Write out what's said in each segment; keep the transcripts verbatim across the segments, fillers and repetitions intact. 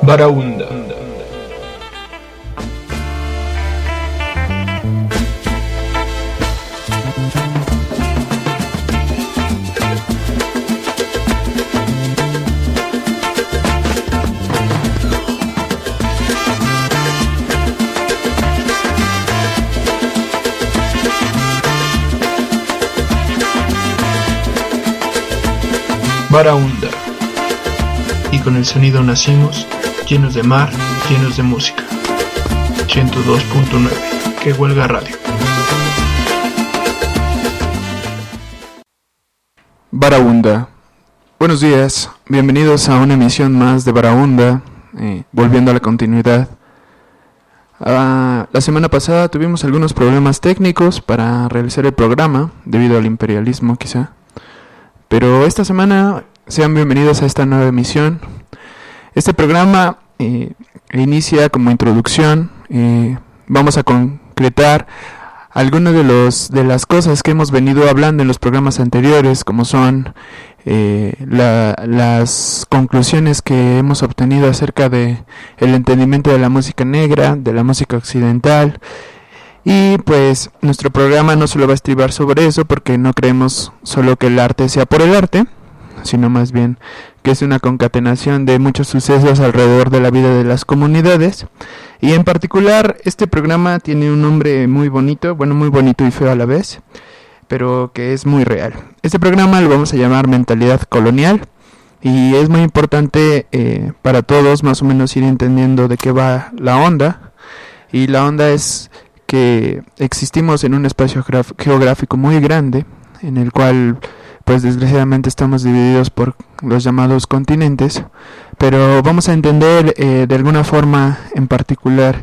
Baraunda. Baraunda. Y con el sonido nacimos, llenos de mar, llenos de música. ciento dos punto nueve, que huelga radio. Baraunda. Buenos días, bienvenidos a una emisión más de Baraunda, eh, volviendo a la continuidad. Uh, la semana pasada tuvimos algunos problemas técnicos para realizar el programa, debido al imperialismo quizá. Pero esta semana sean bienvenidos a esta nueva emisión. Este programa eh, inicia como introducción. Eh, vamos a concretar algunas de los de las cosas que hemos venido hablando en los programas anteriores, como son eh, la, las conclusiones que hemos obtenido acerca de el entendimiento de la música negra, de la música occidental. Y pues nuestro programa no solo va a estribar sobre eso, porque no creemos solo que el arte sea por el arte, sino más bien que es una concatenación de muchos sucesos alrededor de la vida de las comunidades. Y en particular este programa tiene un nombre muy bonito, bueno, muy bonito y feo a la vez, pero que es muy real. Este programa lo vamos a llamar Mentalidad Colonial, y es muy importante eh, para todos más o menos ir entendiendo de qué va la onda. Y la onda es que existimos en un espacio geográfico muy grande, en el cual pues desgraciadamente estamos divididos por los llamados continentes, pero vamos a entender eh, de alguna forma en particular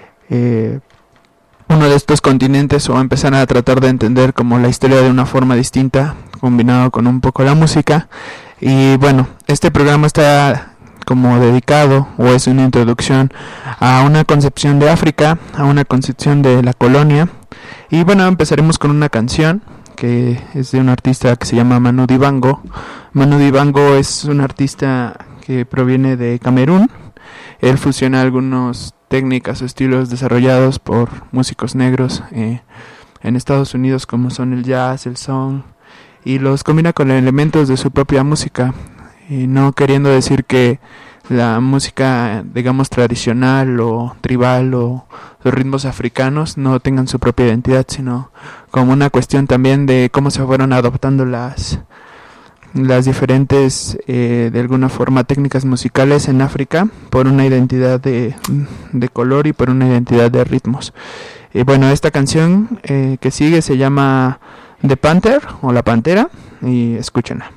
eh, uno de estos continentes, o empezar a tratar de entender como la historia de una forma distinta, combinado con un poco la música. Y bueno, este programa está como dedicado, o es una introducción a una concepción de África, a una concepción de la colonia. Y bueno, empezaremos con una canción que es de un artista que se llama Manu Dibango. Manu Dibango es un artista que proviene de Camerún. Él fusiona algunas técnicas o estilos desarrollados por músicos negros eh, en Estados Unidos, como son el jazz, el soul, y los combina con elementos de su propia música. Y no queriendo decir que la música, digamos, tradicional o tribal o los ritmos africanos no tengan su propia identidad, sino como una cuestión también de cómo se fueron adoptando las las diferentes, eh, de alguna forma, técnicas musicales en África por una identidad de, de color y por una identidad de ritmos. Y bueno, esta canción eh, que sigue se llama The Panther o La Pantera, y escúchenla.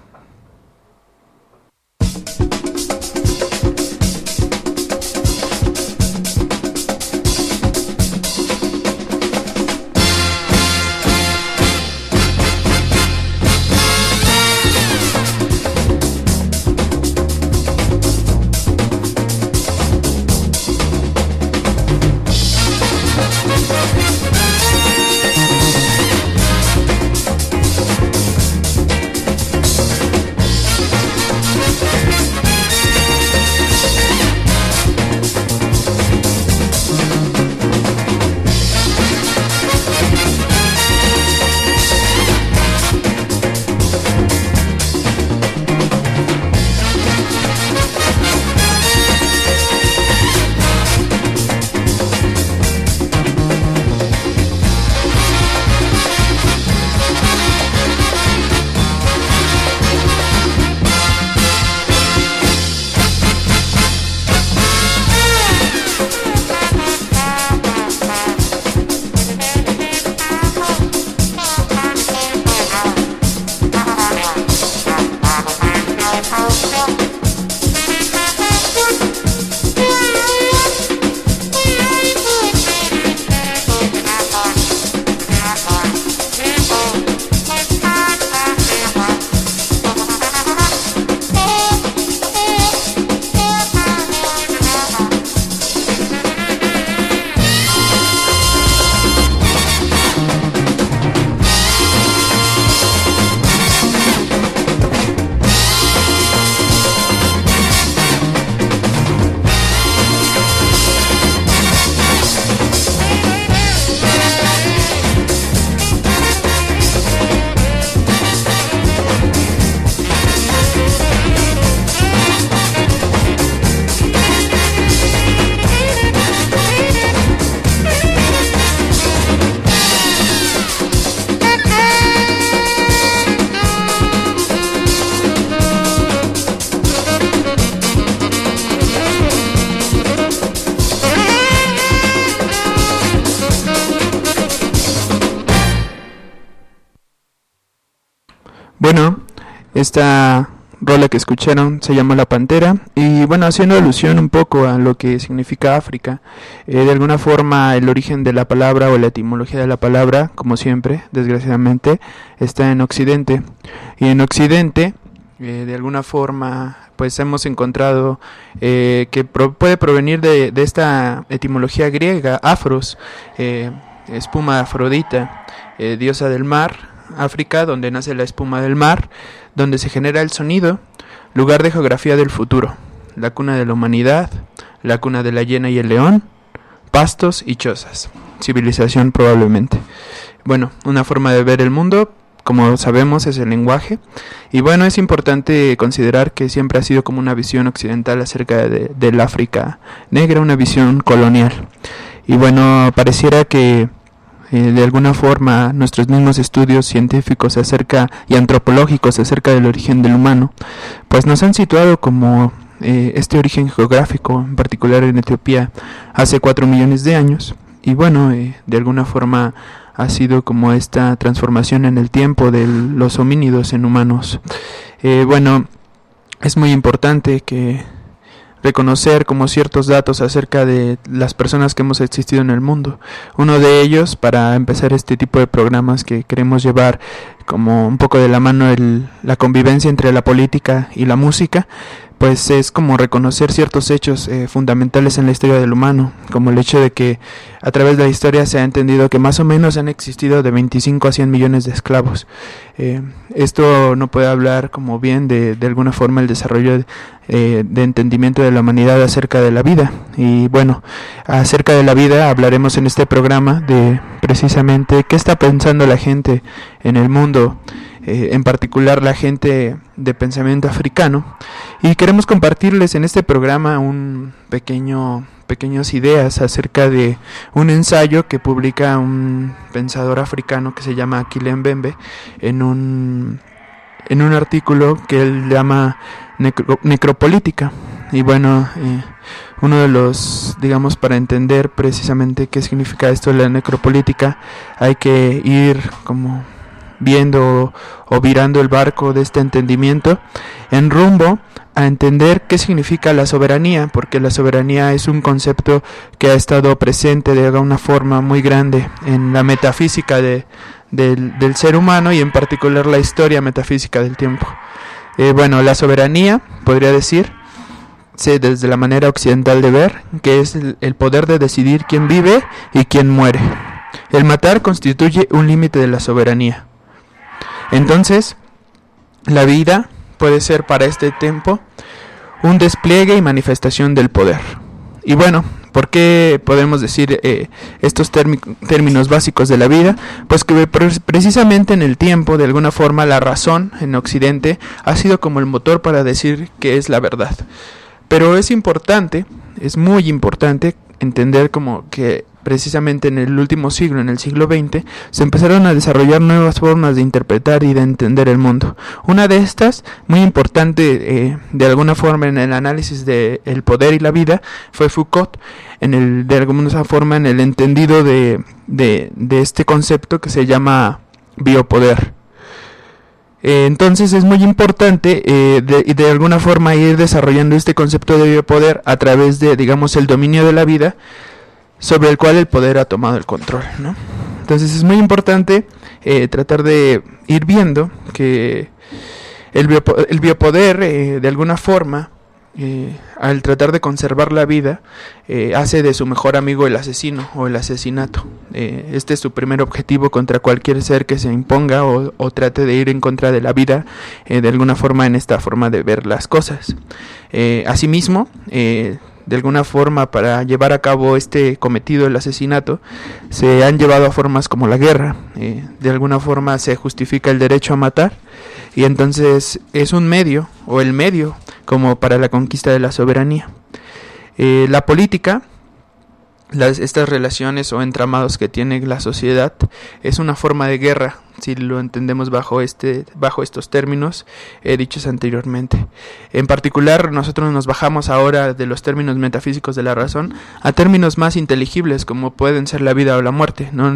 Bueno, esta rola que escucharon se llama La Pantera y bueno, haciendo alusión un poco a lo que significa África, eh, de alguna forma el origen de la palabra o la etimología de la palabra, como siempre, desgraciadamente, está en Occidente. Y en Occidente, eh, de alguna forma, pues hemos encontrado eh, que pro- puede provenir de, de esta etimología griega, afros, eh, espuma Afrodita, eh, diosa del mar, África, donde nace la espuma del mar, donde se genera el sonido, lugar de geografía del futuro, la cuna de la humanidad, la cuna de la hiena y el león, pastos y chozas, civilización probablemente. Bueno, una forma de ver el mundo, como sabemos, es el lenguaje, y bueno, es importante considerar que siempre ha sido como una visión occidental acerca de, del África negra, una visión colonial, y bueno, pareciera que Eh, de alguna forma nuestros mismos estudios científicos acerca y antropológicos acerca del origen del humano pues nos han situado como eh, este origen geográfico, en particular en Etiopía, hace cuatro millones de años, y bueno, eh, de alguna forma ha sido como esta transformación en el tiempo de los homínidos en humanos. Eh, bueno, es muy importante que reconocer como ciertos datos acerca de las personas que hemos existido en el mundo. Uno de ellos, para empezar este tipo de programas que queremos llevar como un poco de la mano el, la convivencia entre la política y la música, pues es como reconocer ciertos hechos eh, fundamentales en la historia del humano, como el hecho de que a través de la historia se ha entendido que más o menos han existido de veinticinco a cien millones de esclavos. Eh, esto no puede hablar como bien de, de alguna forma el desarrollo de, eh, de entendimiento de la humanidad acerca de la vida. Y bueno, acerca de la vida hablaremos en este programa de precisamente qué está pensando la gente en el mundo, eh, en particular la gente de pensamiento africano, y queremos compartirles en este programa un pequeño pequeñas ideas acerca de un ensayo que publica un pensador africano que se llama Akile Mbembe en un en un artículo que él llama necro, necropolítica. Y bueno, eh, uno de los, digamos, para entender precisamente qué significa esto de la necropolítica, hay que ir como viendo o virando el barco de este entendimiento en rumbo a entender qué significa la soberanía, porque la soberanía es un concepto que ha estado presente de alguna forma muy grande en la metafísica de, del, del ser humano y en particular la historia metafísica del tiempo. Eh, bueno, la soberanía, podría decir, sí, desde la manera occidental de ver, que es el, el poder de decidir quién vive y quién muere. El matar constituye un límite de la soberanía. Entonces, la vida puede ser para este tiempo un despliegue y manifestación del poder. Y bueno, ¿por qué podemos decir eh, estos térmi- términos básicos de la vida? Pues que pre- precisamente en el tiempo, de alguna forma, la razón en Occidente ha sido como el motor para decir qué es la verdad. Pero es importante, es muy importante entender como que precisamente en el último siglo, en el siglo veinte, se empezaron a desarrollar nuevas formas de interpretar y de entender el mundo. Una de estas, muy importante eh, de alguna forma en el análisis del poder y la vida, fue Foucault, en el, de alguna forma en el entendido de, de, de este concepto que se llama biopoder. Eh, entonces es muy importante eh, de, de alguna forma ir desarrollando este concepto de biopoder a través de, digamos, el dominio de la vida, sobre el cual el poder ha tomado el control, ¿no? Entonces es muy importante eh, tratar de ir viendo que el, biopo- el biopoder, eh, de alguna forma, eh, al tratar de conservar la vida, eh, hace de su mejor amigo el asesino o el asesinato. Eh, este es su primer objetivo contra cualquier ser que se imponga o, o trate de ir en contra de la vida, eh, de alguna forma en esta forma de ver las cosas. Eh, asimismo, eh, de alguna forma, para llevar a cabo este cometido, el asesinato, se han llevado a formas como la guerra. Eh, de alguna forma se justifica el derecho a matar, y entonces es un medio, o el medio, como para la conquista de la soberanía. Eh, la política, las, estas relaciones o entramados que tiene la sociedad, es una forma de guerra, si lo entendemos bajo este bajo estos términos eh, dichos anteriormente. En particular, nosotros nos bajamos ahora de los términos metafísicos de la razón a términos más inteligibles, como pueden ser la vida o la muerte. No,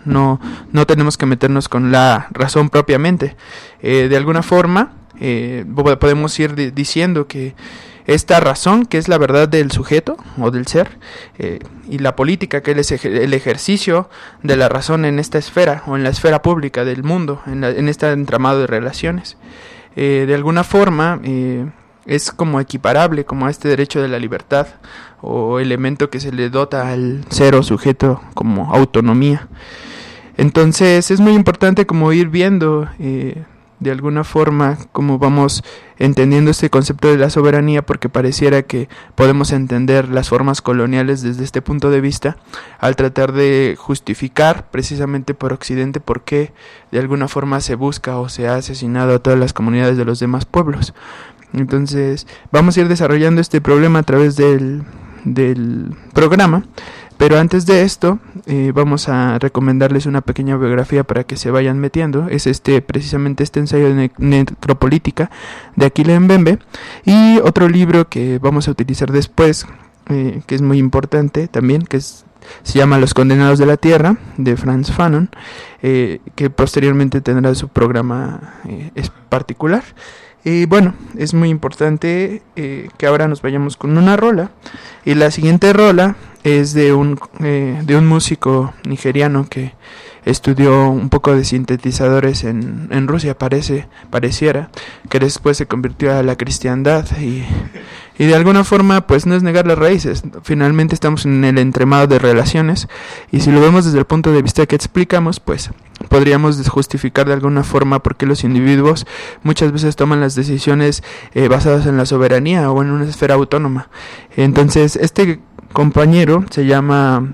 no, no tenemos que meternos con la razón propiamente. Eh, de alguna forma eh, podemos ir di- diciendo que esta razón, que es la verdad del sujeto o del ser, eh, y la política, que es el ejercicio de la razón en esta esfera o en la esfera pública del mundo, en, la, en este entramado de relaciones, eh, de alguna forma eh, es como equiparable como a este derecho de la libertad o elemento que se le dota al ser o sujeto como autonomía. Entonces es muy importante como ir viendo eh, de alguna forma cómo vamos entendiendo este concepto de la soberanía, porque pareciera que podemos entender las formas coloniales desde este punto de vista al tratar de justificar precisamente por Occidente por qué de alguna forma se busca o se ha asesinado a todas las comunidades de los demás pueblos. Entonces vamos a ir desarrollando este problema a través del, del programa. Pero antes de esto, eh, vamos a recomendarles una pequeña biografía para que se vayan metiendo. Es este precisamente este ensayo de ne- necropolítica de Achille Mbembe. Y otro libro que vamos a utilizar después, eh, que es muy importante también, que es, se llama Los Condenados de la Tierra, de Frantz Fanon, eh, que posteriormente tendrá su programa eh, es particular. Y bueno, es muy importante eh, que ahora nos vayamos con una rola. Y la siguiente rola es de un, eh, de un músico nigeriano que estudió un poco de sintetizadores en, en Rusia, parece, pareciera, que después se convirtió a la cristiandad y, y de alguna forma pues no es negar las raíces. Finalmente estamos en el entremado de relaciones y si lo vemos desde el punto de vista que explicamos, pues podríamos justificar de alguna forma por qué los individuos muchas veces toman las decisiones eh, basadas en la soberanía o en una esfera autónoma. Entonces este compañero se llama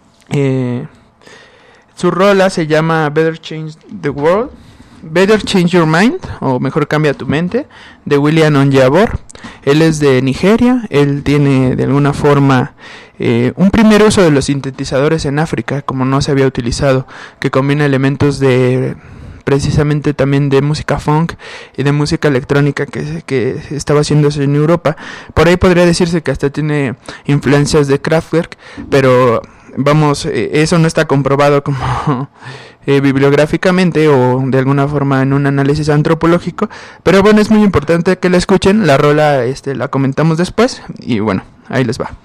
eh, su rola se llama Better Change the World, Better Change Your Mind, o mejor cambia tu mente, de William Onyeabor. Él es de Nigeria. Él tiene de alguna forma eh, un primer uso de los sintetizadores en África, como no se había utilizado, que combina elementos de precisamente también de música funk y de música electrónica que, que estaba haciéndose en Europa. Por ahí podría decirse que hasta tiene influencias de Kraftwerk, pero vamos, eh, eso no está comprobado como eh, bibliográficamente o de alguna forma en un análisis antropológico, pero bueno, es muy importante que la escuchen. La rola este, la comentamos después y bueno, ahí les va.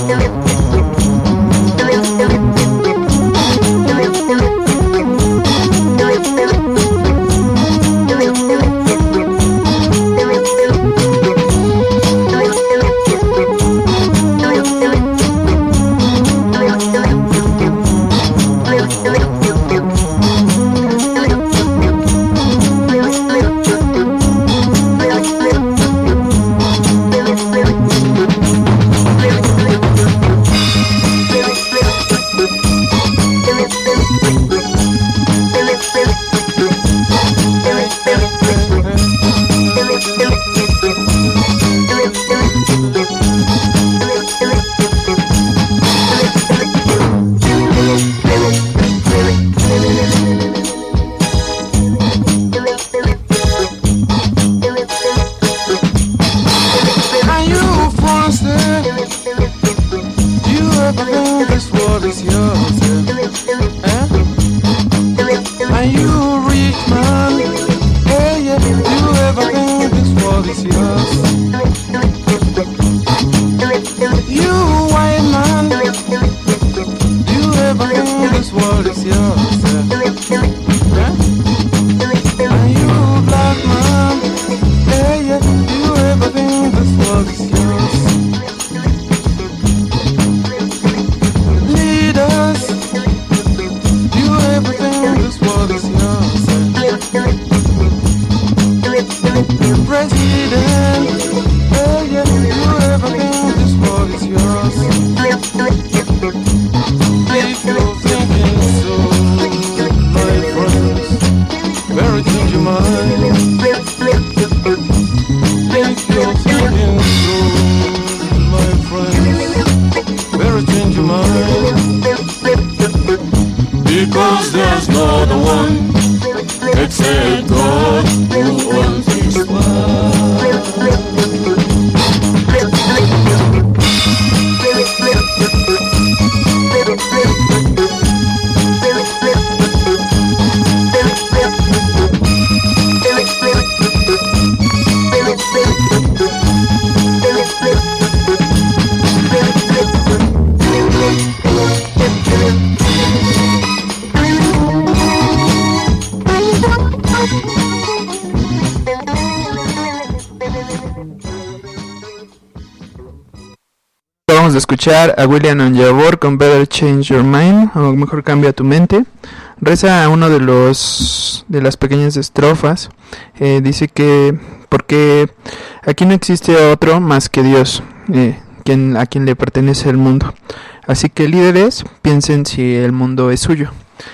Vamos a escuchar a William Onyeabor con Better Change Your Mind, o mejor cambia tu mente. Reza uno de los de las pequeñas estrofas. Eh, dice que porque aquí no existe otro más que Dios, eh, quien, a quien le pertenece el mundo. Así que líderes, piensen si el mundo es suyo.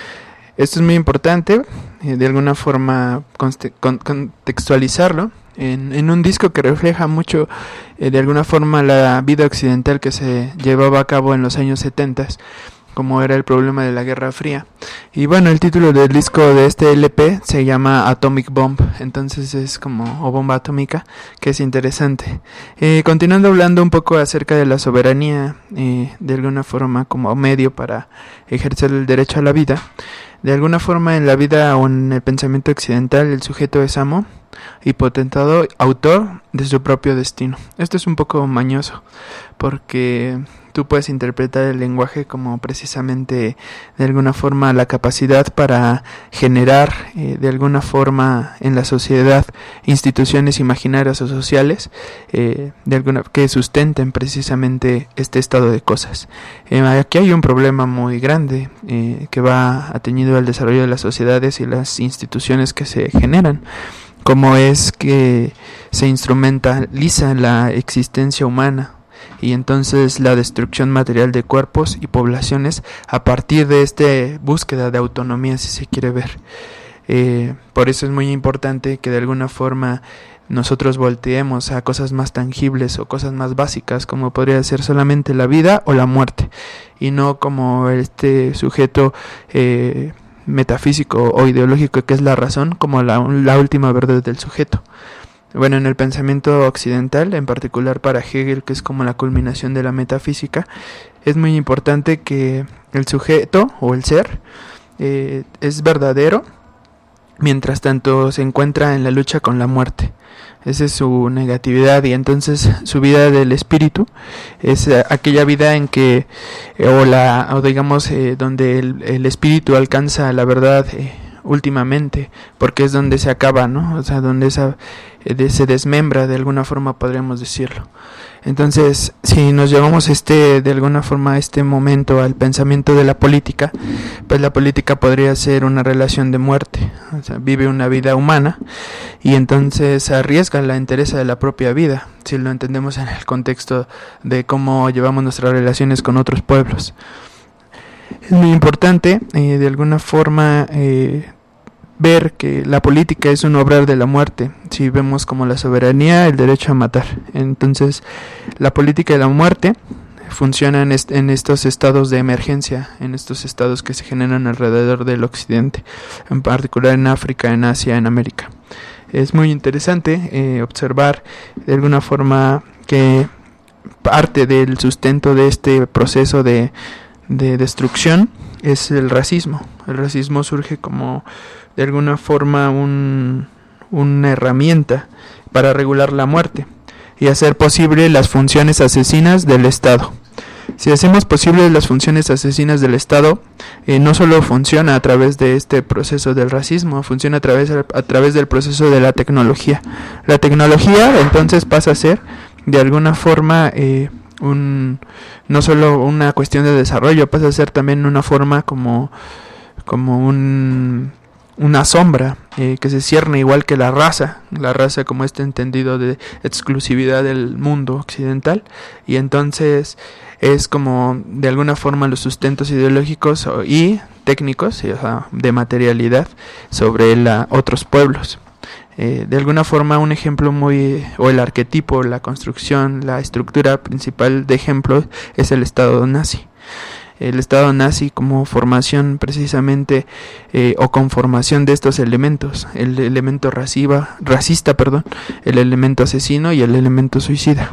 Esto es muy importante, eh, de alguna forma conste- con- contextualizarlo. En, en un disco que refleja mucho eh, de alguna forma la vida occidental que se llevaba a cabo en los años setenta, como era el problema de la Guerra Fría. Y bueno, el título del disco de este L P se llama Atomic Bomb, entonces es como, o bomba atómica, que es interesante. Eh, continuando hablando un poco acerca de la soberanía, eh, de alguna forma como medio para ejercer el derecho a la vida. De alguna forma en la vida o en el pensamiento occidental el sujeto es amo y potentado, autor de su propio destino. Esto es un poco mañoso porque tú puedes interpretar el lenguaje como precisamente de alguna forma la capacidad para generar eh, de alguna forma en la sociedad instituciones imaginarias o sociales eh, de alguna que sustenten precisamente este estado de cosas. Eh, aquí hay un problema muy grande eh, que va atañido al desarrollo de las sociedades y las instituciones que se generan, como es que se instrumentaliza la existencia humana y entonces la destrucción material de cuerpos y poblaciones a partir de esta búsqueda de autonomía, si se quiere ver. Eh, por eso es muy importante que de alguna forma nosotros volteemos a cosas más tangibles o cosas más básicas, como podría ser solamente la vida o la muerte, y no como este sujeto eh, metafísico o ideológico que es la razón, como la, la última verdad del sujeto. Bueno, en el pensamiento occidental, en particular para Hegel, que es como la culminación de la metafísica, es muy importante que el sujeto o el ser eh, es verdadero mientras tanto se encuentra en la lucha con la muerte. Esa es su negatividad, y entonces su vida del espíritu es aquella vida en que, eh, o la, o digamos, eh, donde el, el espíritu alcanza la verdad eh, últimamente, porque es donde se acaba, ¿no? O sea, donde esa, eh, de, se desmembra, de alguna forma podríamos decirlo. Entonces, si nos llevamos este, de alguna forma, a este momento al pensamiento de la política, pues la política podría ser una relación de muerte. O sea, vive una vida humana y entonces arriesga la entereza de la propia vida, si lo entendemos en el contexto de cómo llevamos nuestras relaciones con otros pueblos. Es muy importante, eh, de alguna forma, eh, ver que la política es un obrar de la muerte, si vemos como la soberanía, el derecho a matar. Entonces, la política de la muerte funciona en, est- en estos estados de emergencia, en estos estados que se generan alrededor del occidente, en particular en África, en Asia, en América. Es muy interesante eh, observar de alguna forma que parte del sustento de este proceso de, de destrucción es el racismo. El racismo surge como de alguna forma un, una herramienta para regular la muerte y hacer posible las funciones asesinas del Estado. Si hacemos posible las funciones asesinas del Estado, eh, no solo funciona a través de este proceso del racismo, funciona a través, a través del proceso de la tecnología. La tecnología entonces pasa a ser de alguna forma eh, un, no solo una cuestión de desarrollo, pasa a ser también una forma como, como un... una sombra eh, que se cierne igual que la raza, la raza como este entendido de exclusividad del mundo occidental, y entonces es como de alguna forma los sustentos ideológicos y técnicos, o sea, de materialidad sobre la, otros pueblos. Eh, de alguna forma un ejemplo muy, o el arquetipo, la construcción, la estructura principal de ejemplo es el Estado nazi. El Estado nazi como formación precisamente eh, o conformación de estos elementos, el elemento raciva, racista, perdón, el elemento asesino y el elemento suicida.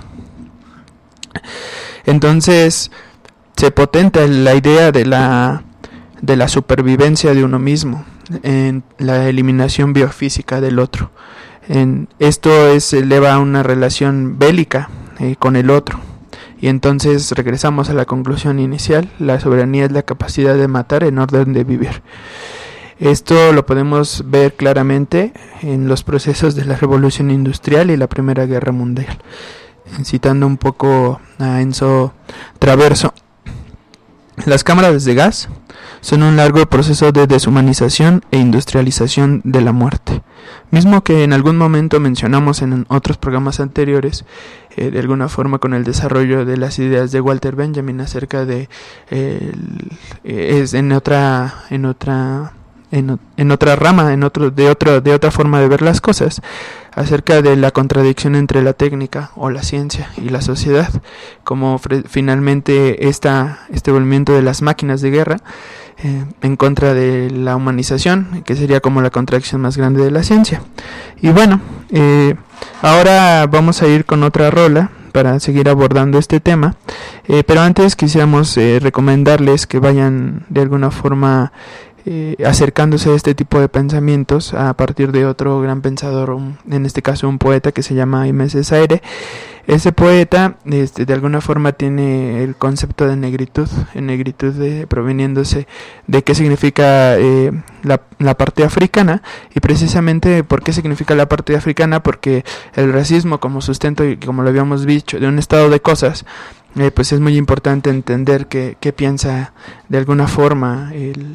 Entonces se potenta la idea de la de la supervivencia de uno mismo en la eliminación biofísica del otro. En esto es eleva a una relación bélica eh, con el otro. Y entonces regresamos a la conclusión inicial: la soberanía es la capacidad de matar en orden de vivir. Esto lo podemos ver claramente en los procesos de la Revolución Industrial y la Primera Guerra Mundial. Citando un poco a Enzo Traverso, las cámaras de gas son un largo proceso de deshumanización e industrialización de la muerte, mismo que en algún momento mencionamos en otros programas anteriores, eh, de alguna forma con el desarrollo de las ideas de Walter Benjamin acerca de eh, el, es en otra en otra en, en otra rama, en otro de otro de otra forma de ver las cosas, acerca de la contradicción entre la técnica o la ciencia y la sociedad, como fre- finalmente esta este movimiento de las máquinas de guerra eh, en contra de la humanización, que sería como la contradicción más grande de la ciencia. Y bueno, eh, ahora vamos a ir con otra rola para seguir abordando este tema, eh, pero antes quisiéramos eh, recomendarles que vayan de alguna forma Eh, acercándose a este tipo de pensamientos a partir de otro gran pensador, un, en este caso un poeta que se llama Aimé Césaire. Ese poeta este, de alguna forma tiene el concepto de negritud, en negritud de, proveniéndose de qué significa eh, la, la parte africana, y precisamente por qué significa la parte africana, porque el racismo como sustento, y como lo habíamos dicho, de un estado de cosas, eh, pues es muy importante entender que, que piensa de alguna forma el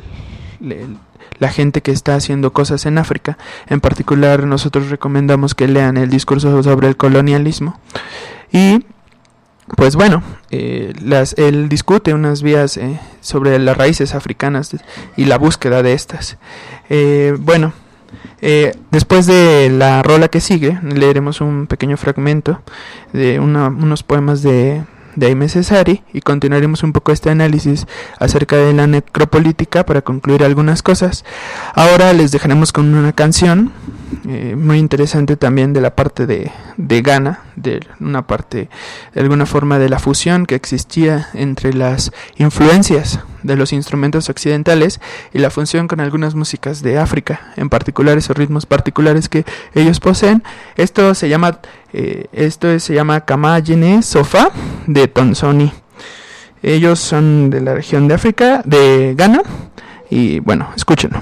la gente que está haciendo cosas en África. En particular, nosotros recomendamos que lean el discurso sobre el colonialismo. Y pues bueno, eh, las, él discute unas vías eh, sobre las raíces africanas y la búsqueda de estas. Eh, bueno, eh, después de la rola que sigue, leeremos un pequeño fragmento de una, unos poemas de de Aimé Césaire, y continuaremos un poco este análisis acerca de la necropolítica para concluir algunas cosas. Ahora les dejaremos con una canción eh, muy interesante también de la parte de, de Ghana, de una parte, de alguna forma, de la fusión que existía entre las influencias de los instrumentos occidentales y la fusión con algunas músicas de África, en particular esos ritmos particulares que ellos poseen. Esto se llama, eh, esto se llama Kamayene Sofa de Tonsoni. Ellos son de la región de África, de Ghana, y bueno, escúchenlo.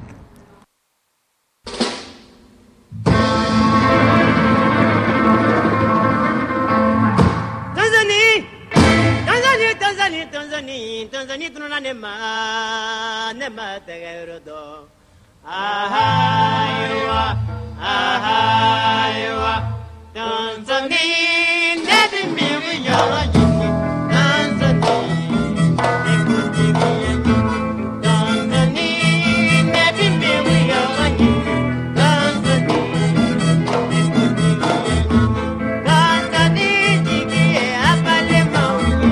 Tanzania, Tanzania, tununa nema, nema tegerodo. Ahaiwa, ahaiwa, Tanzania, nebi miwi yoro yini, Tanzania, ikuti miyengi, Tanzania, nebi miwi yoro yini, Tanzania, ikuti miyengi, Tanzania, jigiye abale mauni.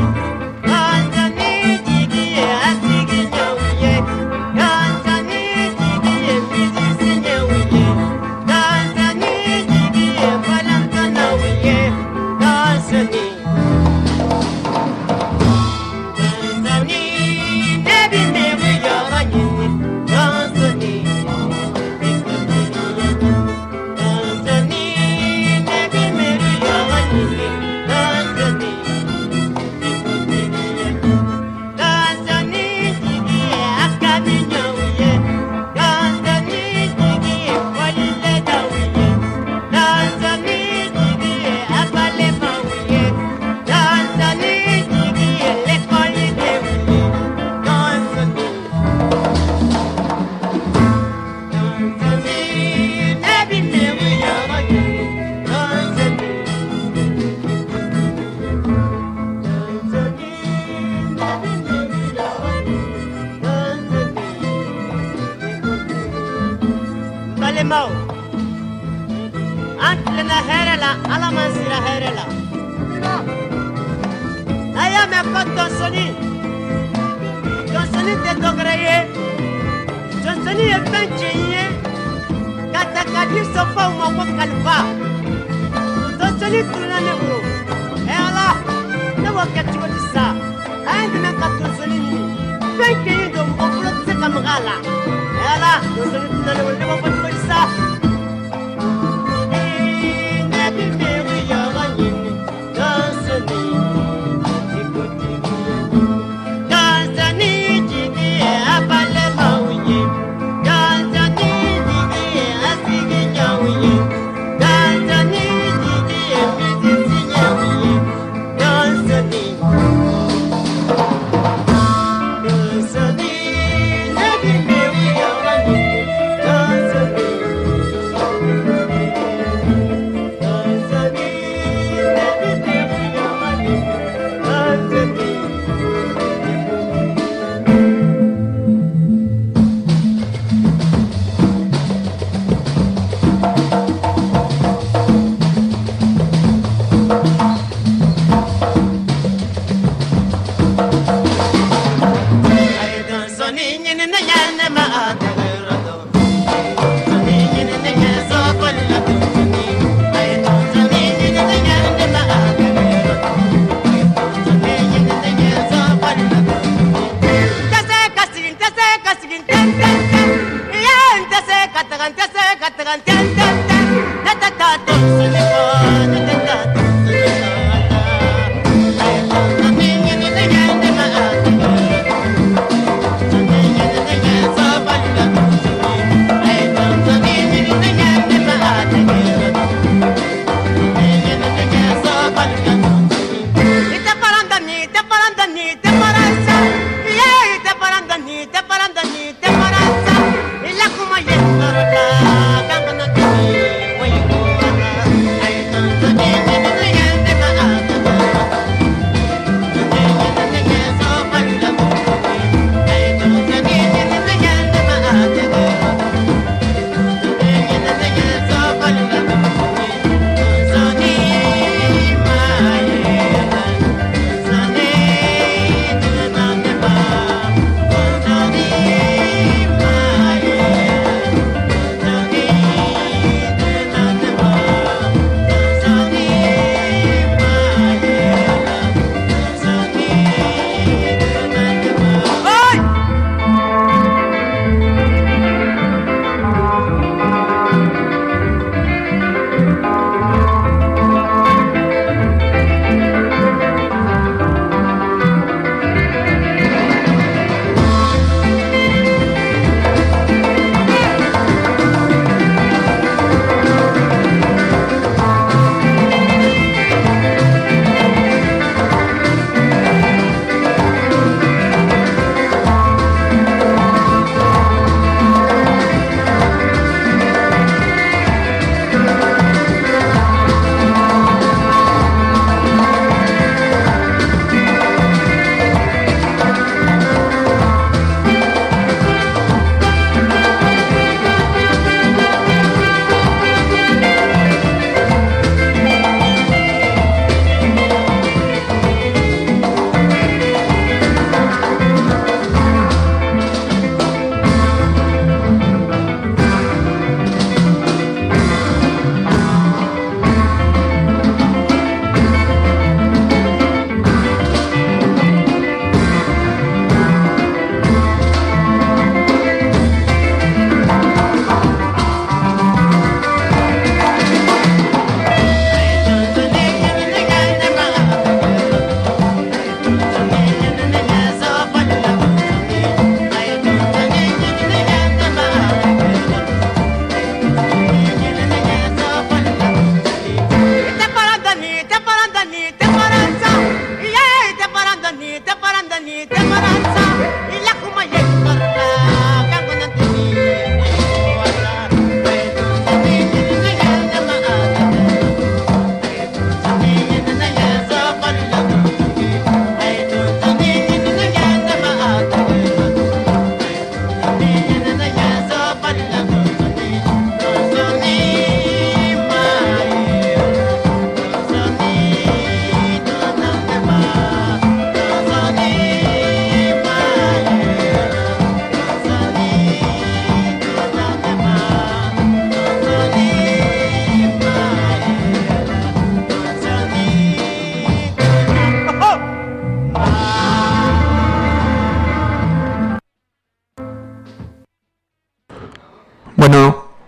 Te parando ni te paranza, y la como yendo,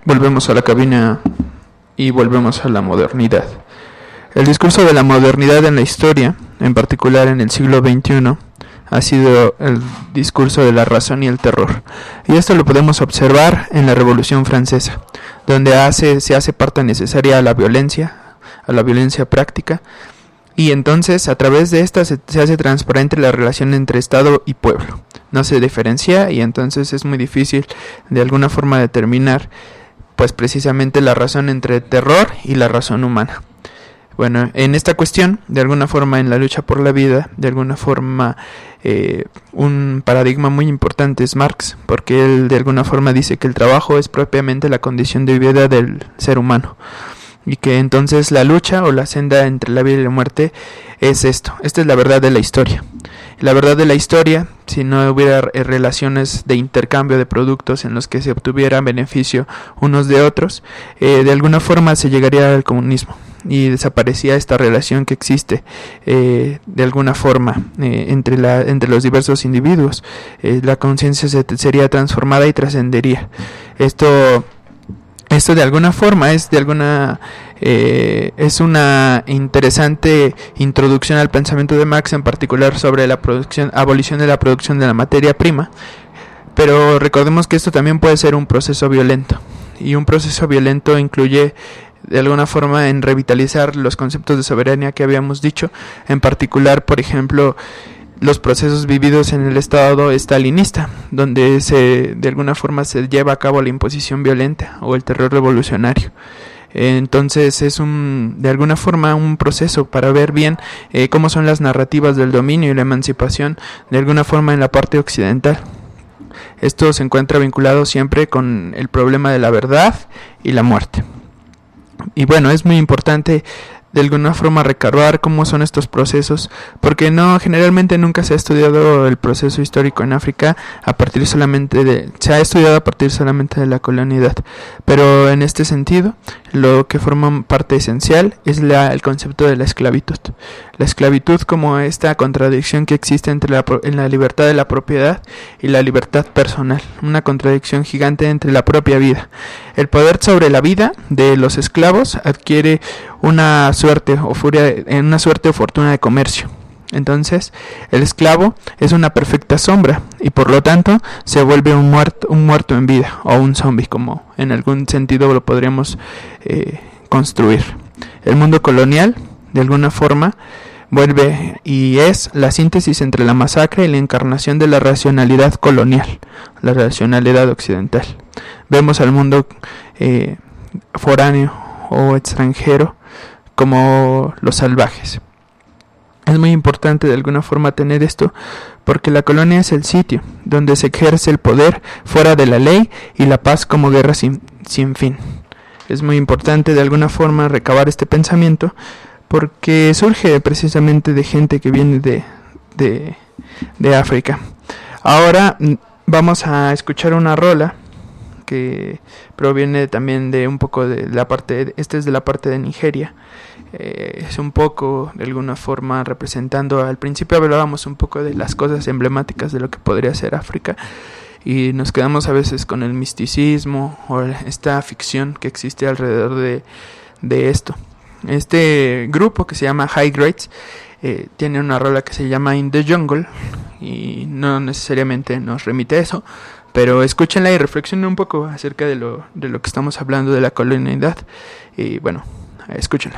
Volvemos a la cabina y volvemos a la modernidad. El discurso de la modernidad en la historia, en particular en el siglo veintiuno, ha sido el discurso de la razón y el terror. Y esto lo podemos observar en la Revolución Francesa, donde hace, se hace parte necesaria a la violencia, a la violencia práctica, y entonces a través de esta se, se hace transparente la relación entre Estado y pueblo. No se diferencia y entonces es muy difícil de alguna forma determinar pues precisamente la razón entre terror y la razón humana. Bueno, en esta cuestión, de alguna forma en la lucha por la vida, de alguna forma eh, un paradigma muy importante es Marx, porque él de alguna forma dice que el trabajo es propiamente la condición de vida del ser humano, y que entonces la lucha o la senda entre la vida y la muerte es esto. Esta es la verdad de la historia. La verdad de la historia, si no hubiera relaciones de intercambio de productos en los que se obtuviera beneficio unos de otros, eh, de alguna forma se llegaría al comunismo y desaparecía esta relación que existe eh, de alguna forma eh, entre, la, entre los diversos individuos. Eh, la conciencia se, sería transformada y trascendería. Esto... Esto de alguna forma es de alguna eh, es una interesante introducción al pensamiento de Marx, en particular sobre la producción, abolición de la producción de la materia prima. Pero recordemos que esto también puede ser un proceso violento, y un proceso violento incluye de alguna forma en revitalizar los conceptos de soberanía que habíamos dicho, en particular, por ejemplo, los procesos vividos en el estado estalinista, donde se de alguna forma se lleva a cabo la imposición violenta o el terror revolucionario. Entonces es un de alguna forma un proceso para ver bien eh, cómo son las narrativas del dominio y la emancipación de alguna forma en la parte occidental. Esto se encuentra vinculado siempre con el problema de la verdad y la muerte. Y bueno, es muy importante de alguna forma recabar cómo son estos procesos, porque no generalmente nunca se ha estudiado el proceso histórico en África a partir solamente de se ha estudiado a partir solamente de la colonialidad, pero en este sentido lo que forma parte esencial es la, el concepto de la esclavitud. La esclavitud como esta contradicción que existe entre la, en la libertad de la propiedad y la libertad personal, una contradicción gigante entre la propia vida. El poder sobre la vida de los esclavos adquiere una suerte o furia, en una suerte o fortuna de comercio. Entonces, el esclavo es una perfecta sombra y por lo tanto se vuelve un muerto, un muerto en vida o un zombie, como en algún sentido lo podríamos eh, construir. El mundo colonial, de alguna forma, vuelve y es la síntesis entre la masacre y la encarnación de la racionalidad colonial, la racionalidad occidental. Vemos al mundo eh, foráneo o extranjero como los salvajes. Es muy importante de alguna forma tener esto, porque la colonia es el sitio donde se ejerce el poder fuera de la ley y la paz como guerra sin, sin fin. Es muy importante de alguna forma recabar este pensamiento, porque surge precisamente de gente que viene de, de, de África. Ahora vamos a escuchar una rola que proviene también de un poco de la parte, esta es de la parte de Nigeria. Eh, es un poco de alguna forma representando, al principio hablábamos un poco de las cosas emblemáticas de lo que podría ser África y nos quedamos a veces con el misticismo o esta ficción que existe alrededor de, de esto. Este grupo que se llama High Grades eh, tiene una rola que se llama In the Jungle y no necesariamente nos remite a eso, pero escúchenla y reflexionen un poco acerca de lo, de lo que estamos hablando de la colonialidad y bueno, escúchenla.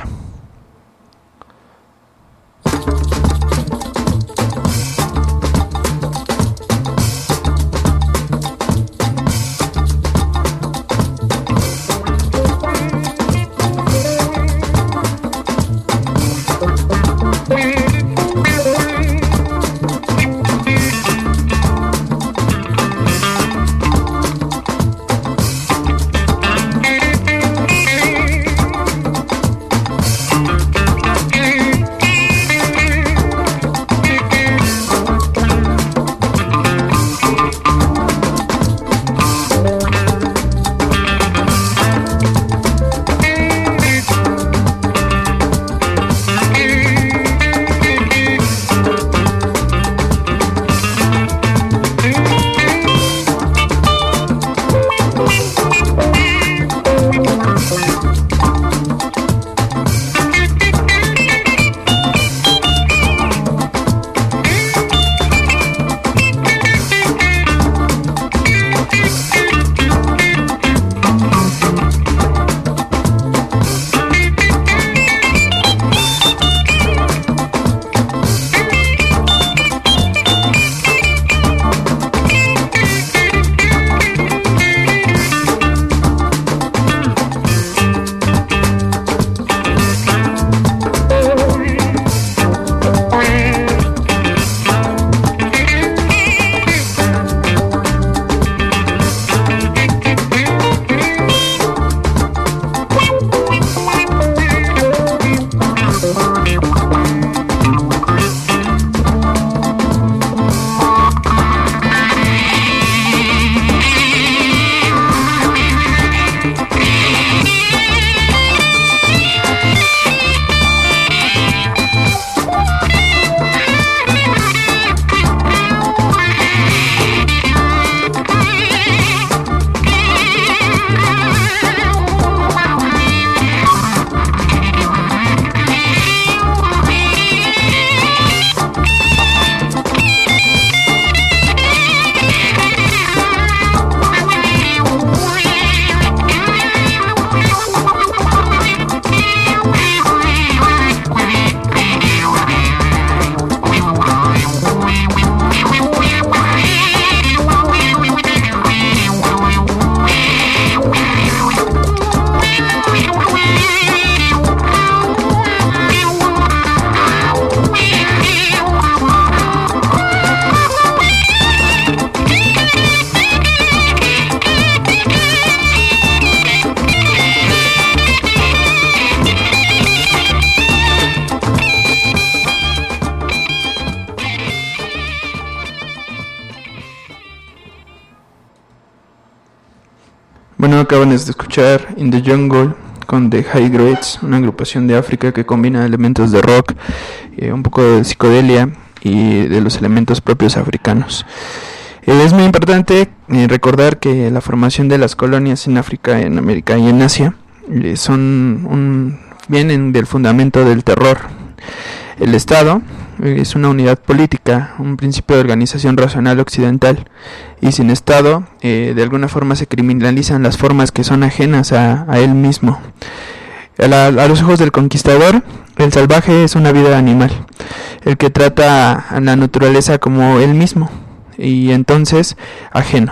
Bueno, acaban de escuchar In the Jungle con The High Grades, una agrupación de África que combina elementos de rock, eh, un poco de psicodelia y de los elementos propios africanos. Eh, es muy importante eh, recordar que la formación de las colonias en África, en América y en Asia eh, son un, vienen del fundamento del terror. El Estado es una unidad política, un principio de organización racional occidental, y sin Estado eh, de alguna forma se criminalizan las formas que son ajenas a, a él mismo. A, la, a los ojos del conquistador, el salvaje es una vida animal, el que trata a la naturaleza como él mismo, y entonces ajeno,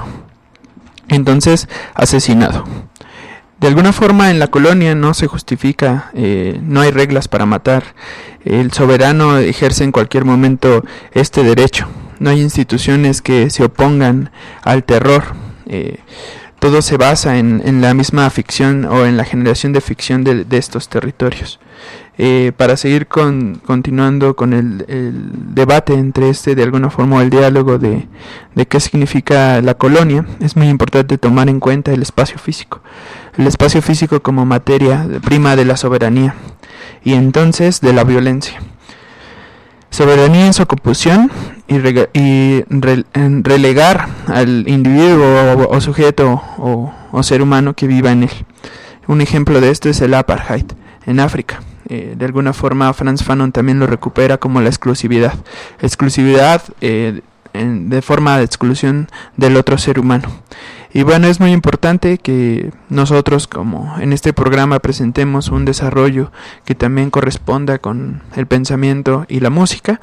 entonces asesinado. De alguna forma en la colonia no se justifica, eh, no hay reglas para matar. El soberano ejerce en cualquier momento este derecho. No hay instituciones que se opongan al terror. Eh, todo se basa en, en la misma ficción o en la generación de ficción de, de estos territorios. Eh, para seguir con, continuando con el, el debate entre este, de alguna forma, el diálogo de, de qué significa la colonia, es muy importante tomar en cuenta el espacio físico. El espacio físico como materia prima de la soberanía y entonces de la violencia. Soberanía en su ocupación y, rega, y re, relegar al individuo o, o sujeto o, o ser humano que viva en él. Un ejemplo de esto es el apartheid en África. Eh, de alguna forma Frantz Fanon también lo recupera como la exclusividad. Exclusividad eh, en, de forma de exclusión del otro ser humano. Y bueno, es muy importante que nosotros, como en este programa, presentemos un desarrollo que también corresponda con el pensamiento y la música.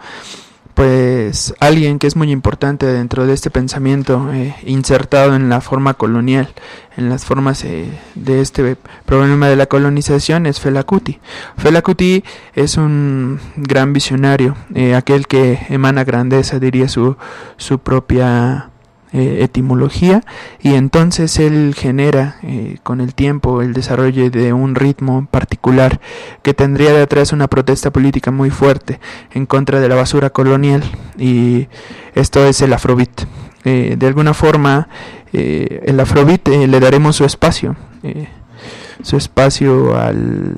Pues alguien que es muy importante dentro de este pensamiento eh, insertado en la forma colonial, en las formas eh, de este problema de la colonización, es Fela Kuti. Fela Kuti es un gran visionario, eh, aquel que emana grandeza, diría su, su propia Eh, etimología, y entonces él genera eh, con el tiempo el desarrollo de un ritmo particular que tendría detrás una protesta política muy fuerte en contra de la basura colonial, y esto es el afrobeat. Eh, de alguna forma eh, el afrobeat eh, le daremos su espacio eh, su espacio al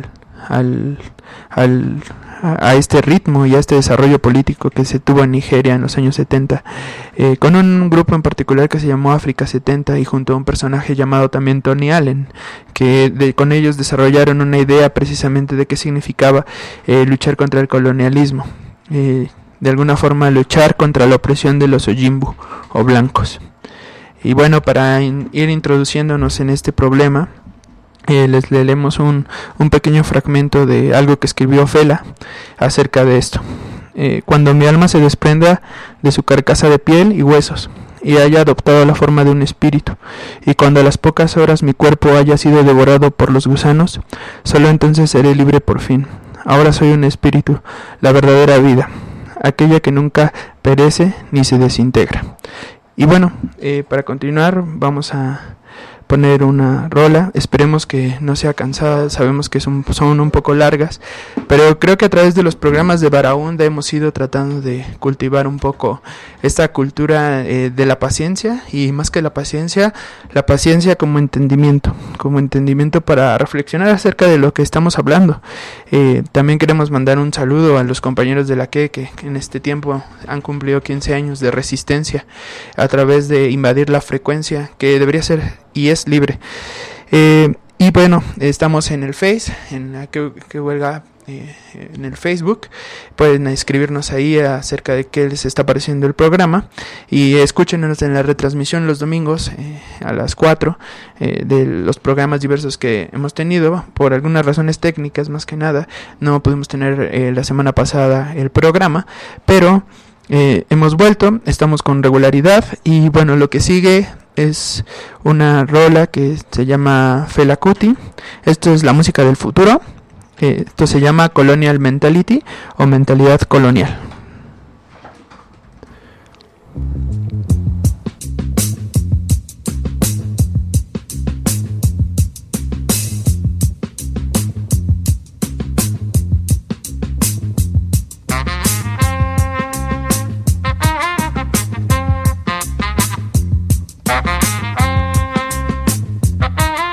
al al a este ritmo y a este desarrollo político que se tuvo en Nigeria en los años setenta, eh, con un grupo en particular que se llamó África setenta, y junto a un personaje llamado también Tony Allen, que de, con ellos desarrollaron una idea precisamente de qué significaba eh, luchar contra el colonialismo, eh, de alguna forma luchar contra la opresión de los Ojimbu o blancos. Y bueno, para in, ir introduciéndonos en este problema, Eh, les leemos un, un pequeño fragmento de algo que escribió Fela acerca de esto. Eh, cuando mi alma se desprenda de su carcasa de piel y huesos y haya adoptado la forma de un espíritu, y cuando a las pocas horas mi cuerpo haya sido devorado por los gusanos, solo entonces seré libre por fin. Ahora soy un espíritu, la verdadera vida, aquella que nunca perece ni se desintegra. Y bueno, eh, para continuar vamos a poner una rola. Esperemos que no sea cansada, sabemos que son, son un poco largas, pero creo que a través de los programas de Baraúnda hemos ido tratando de cultivar un poco esta cultura eh, de la paciencia, y más que la paciencia, la paciencia como entendimiento, como entendimiento para reflexionar acerca de lo que estamos hablando. Eh, también queremos mandar un saludo a los compañeros de la que, que en este tiempo han cumplido quince años de resistencia a través de invadir la frecuencia que debería ser y es libre. Eh, y bueno, estamos en el Face, en la que, que huelga eh, en el Facebook. Pueden escribirnos ahí acerca de qué les está pareciendo el programa, y escúchenos en la retransmisión los domingos eh, a las cuatro eh, de los programas diversos que hemos tenido. Por algunas razones técnicas, más que nada, no pudimos tener eh, la semana pasada el programa, pero eh, hemos vuelto, estamos con regularidad. Y bueno, lo que sigue es una rola que se llama Fela Kuti. Esto es la música del futuro. Eh, esto se llama Colonial Mentality o mentalidad colonial. Bye.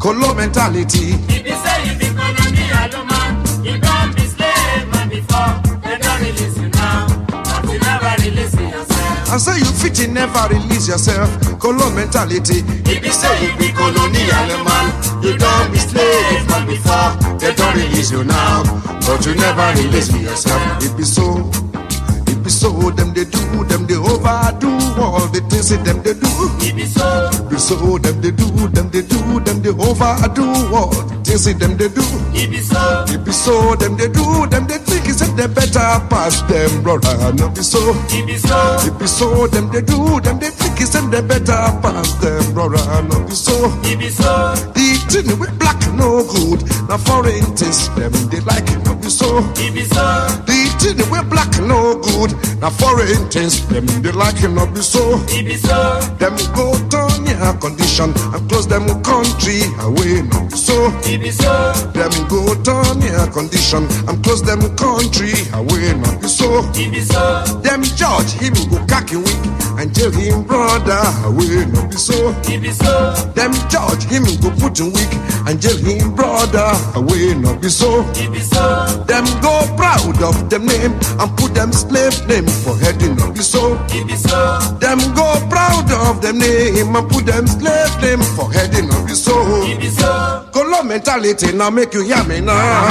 Colo mentality. If you say you be colonial man, you don't be slave man before. They don't release you now, but you never release yourself. I say you fit in, never release yourself. Colo mentality. If you say you be colonial man, you don't be slave man before. They don't release you now, but you never release yourself. It be so, it be so. Them they do, them they overdo all the things that them they do. It be so, It be so. Them they do, them they do, them they overdo all the things that them they do. it be so, It be so. Them they do, them they think is that they better pass them, brother. No be so. it be so, It be so. Them they do, them they think is that they better pass them, brother. No be so. it be so, The thing with black no good. Now foreign things them they like it. No be so. it be so, The thing with black no good. Now foreign things them they like it. No be so. it be so, Them go turn your condition and close them country away. No be so. it be so, Them go turn your condition and close them country away. No be so. it be so, Them judge him go cocky weak and jail him brother away. No be so. it be so, Them judge him go put him weak and jail him brother away. No be so. it be so, Them go proud of them name and put them slave name for heading. No be so. it be so, Them go proud of them name and put them slave name for heading. No be so. it be so, Color mentality now make you hear me now.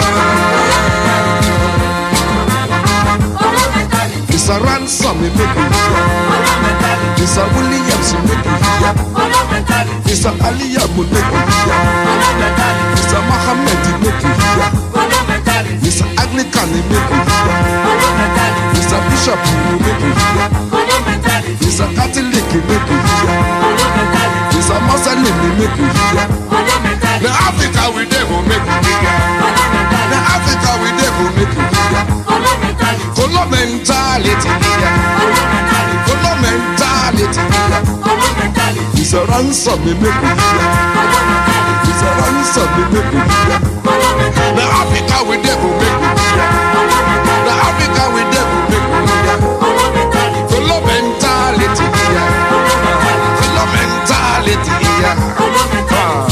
It's a ransom me make you hear. It's a Williams me make you hear. It's a Aliyah me make you hear. It's a Muhammad me make you hear. It's a Anglican me make you hear. It's a Bishop me make you hear. It's a Catholic me make you hear. It's a Muslim me make you hear. The Africa we dey go make you hear. The Africa we dey go make you hear. Color mentality here. Color mentality here. It's a ransom me make you hear. It's a ransom me make you hear. The Africa we dey go make you hear. The Africa we dey go make you hear. Color mentality here. Color mentality here. Ah.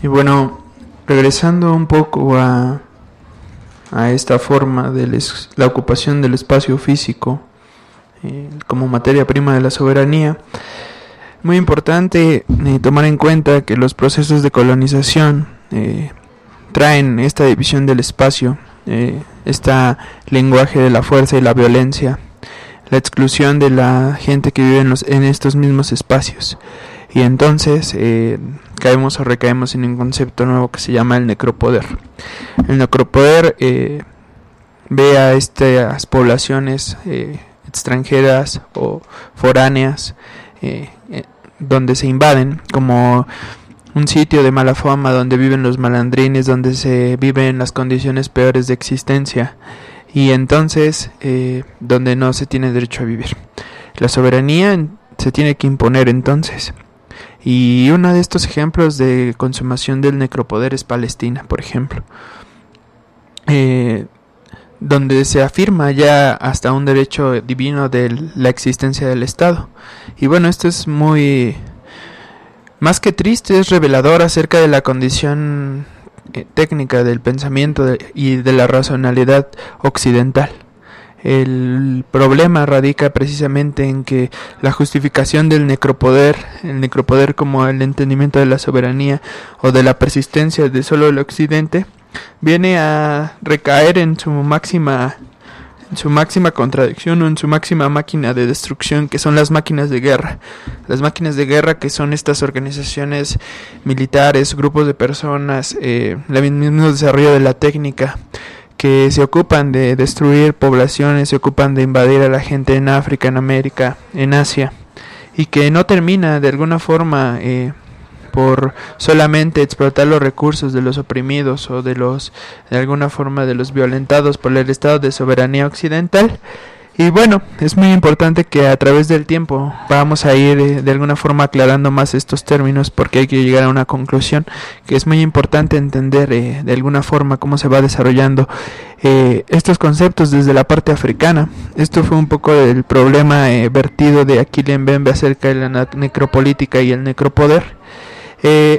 Y bueno, regresando un poco a, a esta forma de les, la ocupación del espacio físico eh, como materia prima de la soberanía, muy importante eh, tomar en cuenta que los procesos de colonización eh, traen esta división del espacio, eh, este lenguaje de la fuerza y la violencia, la exclusión de la gente que vive en, los, en estos mismos espacios. Y entonces eh, caemos o recaemos en un concepto nuevo que se llama el necropoder. El necropoder eh, ve a estas poblaciones eh, extranjeras o foráneas eh, eh, donde se invaden como un sitio de mala fama, donde viven los malandrines, donde se viven las condiciones peores de existencia, y entonces eh, donde no se tiene derecho a vivir. La soberanía se tiene que imponer entonces. Y uno de estos ejemplos de consumación del necropoder es Palestina, por ejemplo, eh, donde se afirma ya hasta un derecho divino de la existencia del Estado. Y bueno, esto es muy, más que triste, es revelador acerca de la condición eh, técnica del pensamiento de, y de la racionalidad occidental. El problema radica precisamente en que la justificación del necropoder, el necropoder como el entendimiento de la soberanía o de la persistencia de solo el occidente, viene a recaer en su máxima, en su máxima contradicción o en su máxima máquina de destrucción, que son las máquinas de guerra. Las máquinas de guerra, que son estas organizaciones militares, grupos de personas, eh, el mismo desarrollo de la técnica, que se ocupan de destruir poblaciones, se ocupan de invadir a la gente en África, en América, en Asia, y que no termina de alguna forma eh, por solamente explotar los recursos de los oprimidos o de los, de alguna forma, de los violentados por el Estado de soberanía occidental. Y bueno, es muy importante que a través del tiempo vamos a ir eh, de alguna forma aclarando más estos términos, porque hay que llegar a una conclusión que es muy importante entender eh, de alguna forma cómo se va desarrollando eh, estos conceptos desde la parte africana. Esto fue un poco el problema eh, vertido de Achille Mbembe acerca de la necropolítica y el necropoder. Eh,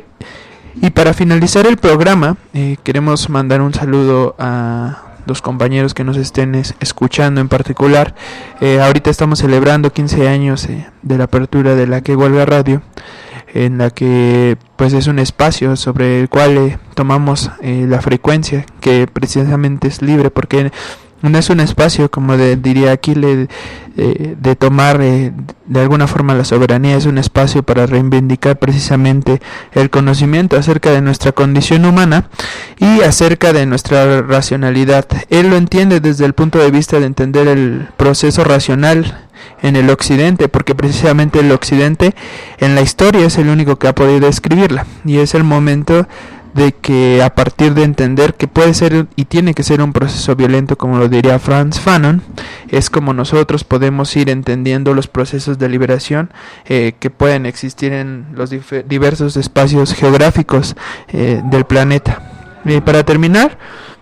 y para finalizar el programa, eh, queremos mandar un saludo a los compañeros que nos estén es, escuchando en particular. Eh, ahorita estamos celebrando quince años eh, de la apertura de la Que Huelga Radio, en la que pues es un espacio sobre el cual eh, tomamos eh, la frecuencia, que precisamente es libre, porque no es un espacio, como de, diría Achille, eh, de tomar eh, de alguna forma la soberanía. Es un espacio para reivindicar precisamente el conocimiento acerca de nuestra condición humana y acerca de nuestra racionalidad. Él lo entiende desde el punto de vista de entender el proceso racional en el occidente, porque precisamente el occidente en la historia es el único que ha podido escribirla, y es el momento de que, a partir de entender que puede ser y tiene que ser un proceso violento, como lo diría Frantz Fanon, es como nosotros podemos ir entendiendo los procesos de liberación eh, que pueden existir en los dif- diversos espacios geográficos eh, del planeta. Y para terminar,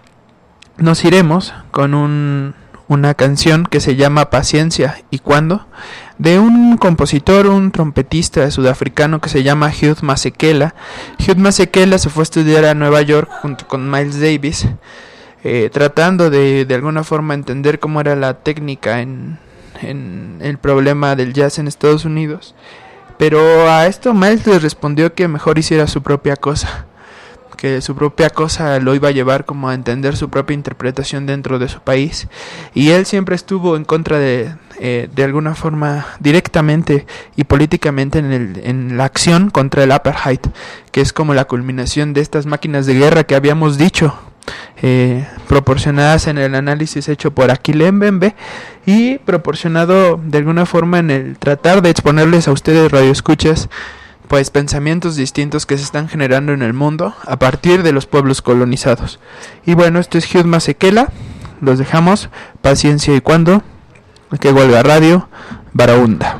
nos iremos con un, una canción que se llama Paciencia y Cuándo, de un compositor, un trompetista sudafricano que se llama Hugh Masekela. Hugh Masekela se fue a estudiar a Nueva York junto con Miles Davis, eh, tratando de de alguna forma entender cómo era la técnica en, en el problema del jazz en Estados Unidos. Pero a esto Miles le respondió que mejor hiciera su propia cosa, que su propia cosa lo iba a llevar como a entender su propia interpretación dentro de su país, y él siempre estuvo en contra de eh, de alguna forma directamente y políticamente en, el, en la acción contra el apartheid, que es como la culminación de estas máquinas de guerra que habíamos dicho, eh, proporcionadas en el análisis hecho por Achille Mbembe y proporcionado de alguna forma en el tratar de exponerles a ustedes, radioescuchas, pues pensamientos distintos que se están generando en el mundo a partir de los pueblos colonizados. Y bueno, esto es Hugh Masekela, los dejamos, Paciencia y Cuándo, Que Huelga Radio, Baraúnda.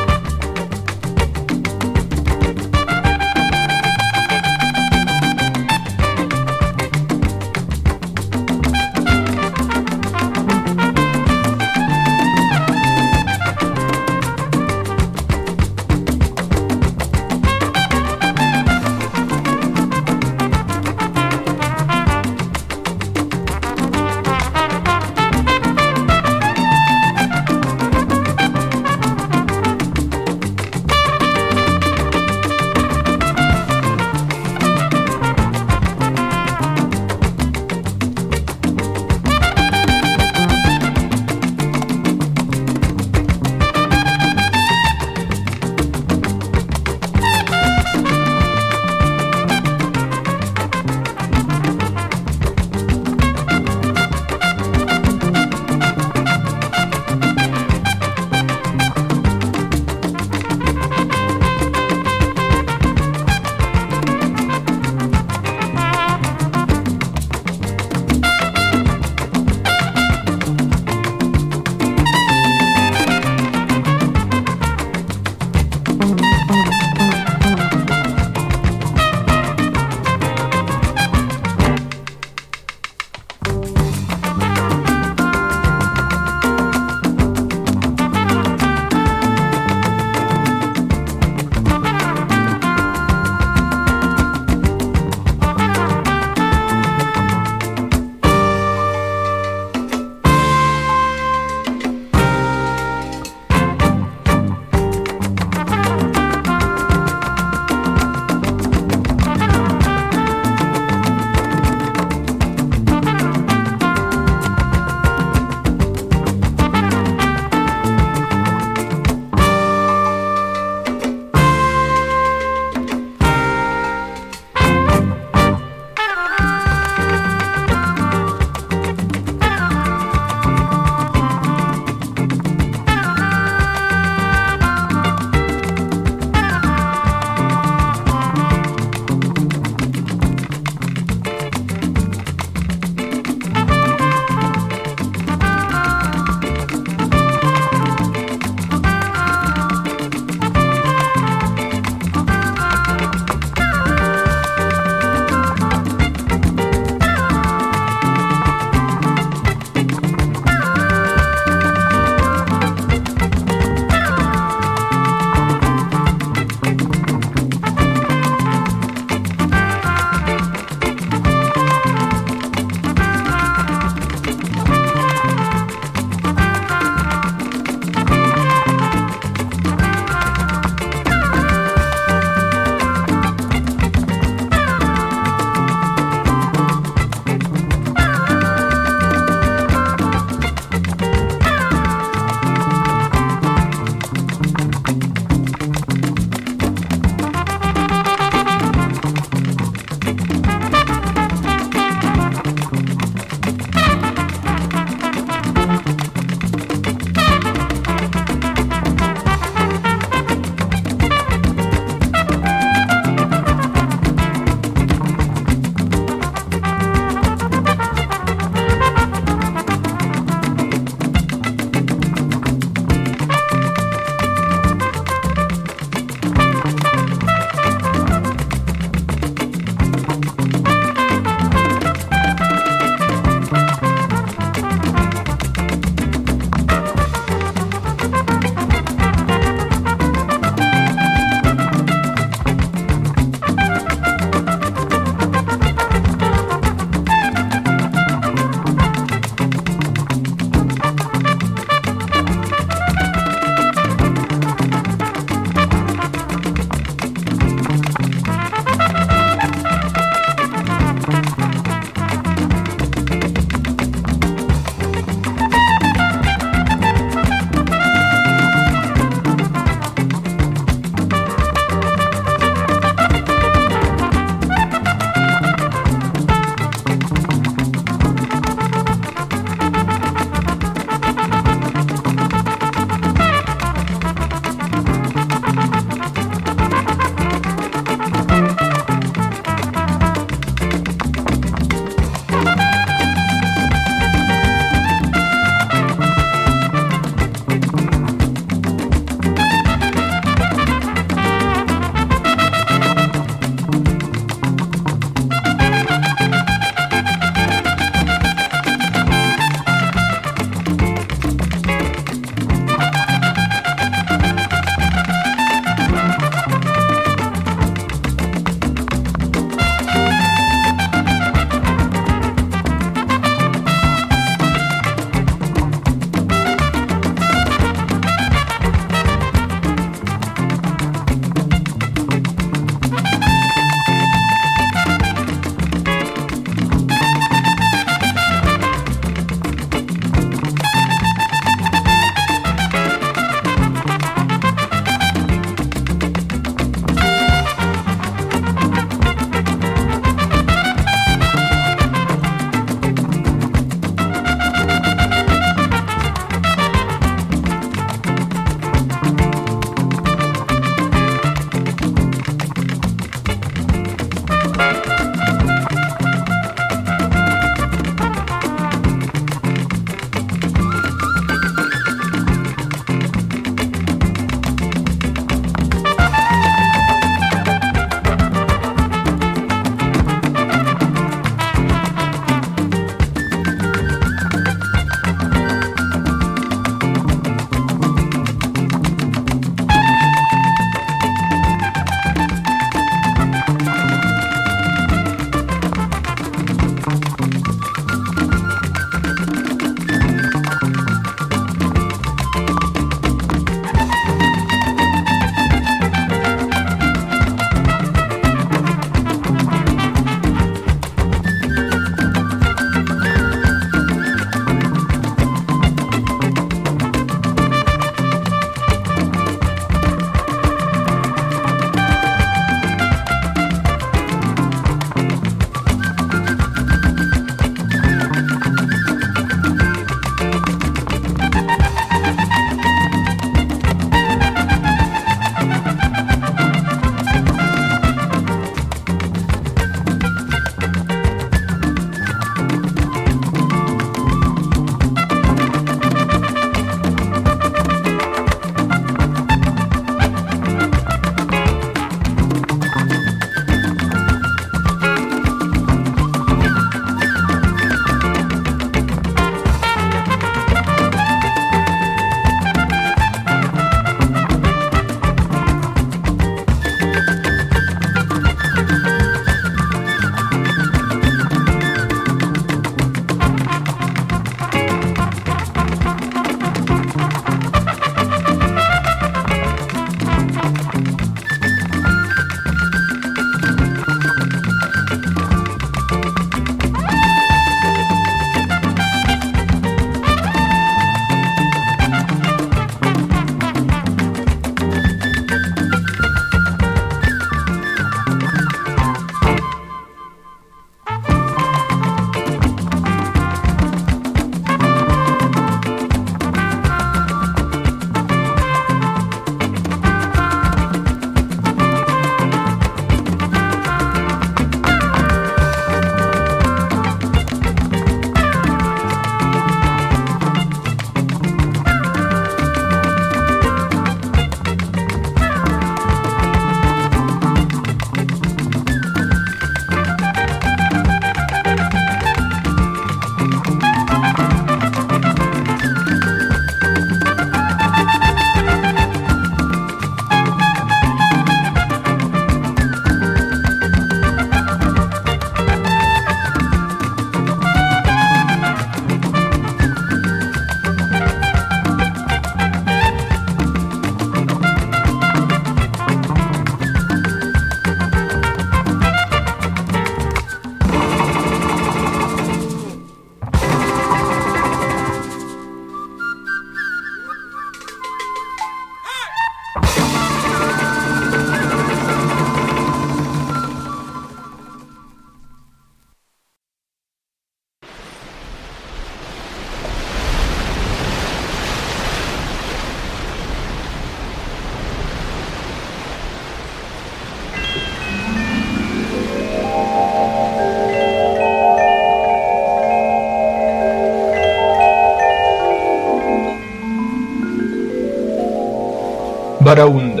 Barahunda.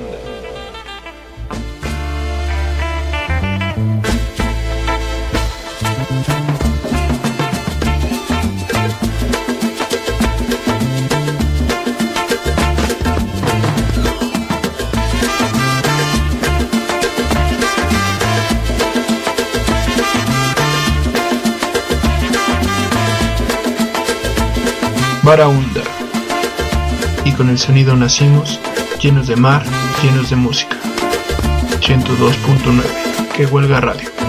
Barahunda. Y con el sonido nacimos, llenos de mar, llenos de música. ciento dos punto nueve. Que huelga radio.